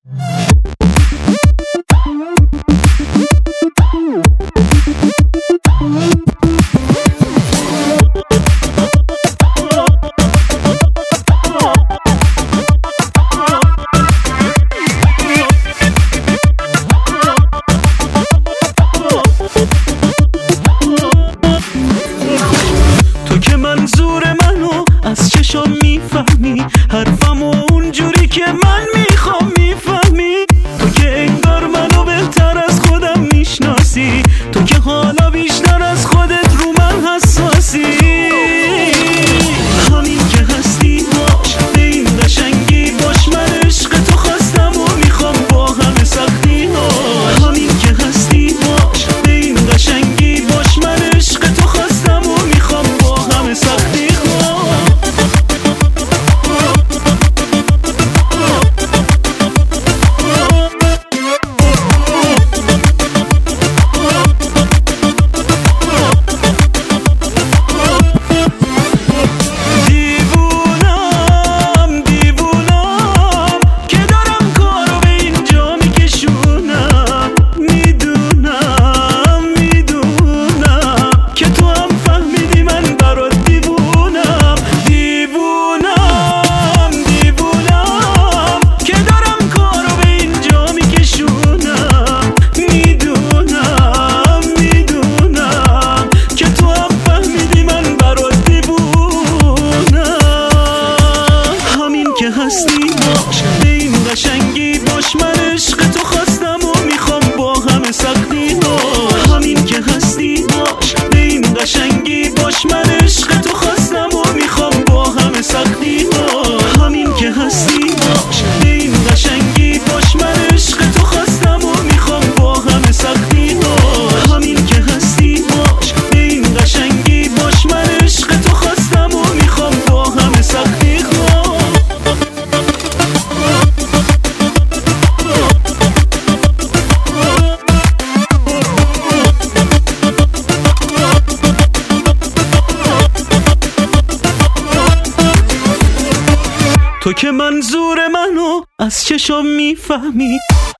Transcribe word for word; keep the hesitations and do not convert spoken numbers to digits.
تو که منظور منو از چشام میفهمی، حرفمو اونجوری که من میخوام میفهمی. تو که انگار منو بهتر از خودم میشناسی، تو که حالا بیشتر از خودت رو من حساسی. همین که هستی باش، به این قشنگی باش، من عشق تو خواستم و میخوام با همه سختی ها. همین که هستی باش، به این قشنگی باش، من عشق تو خواستم و میخوام با همه سختی ها. هستی باش، به این قشنگی باش، من عشق تو خواستم و میخوام با همه سختی ها. همین که هستی باش، به این قشنگی باش، من عشق تو خواستم و میخوام با همه سختی ها. همین که هستی باش، به این قشنگی باش، من عشق تو خواستم و میخوام با همه سختی ها. همین که هستی باش، به این قشنگی باش، من عشق تو خواستم و میخوام با همه سختی ها. تو که منظور منو از چشام میفهمی،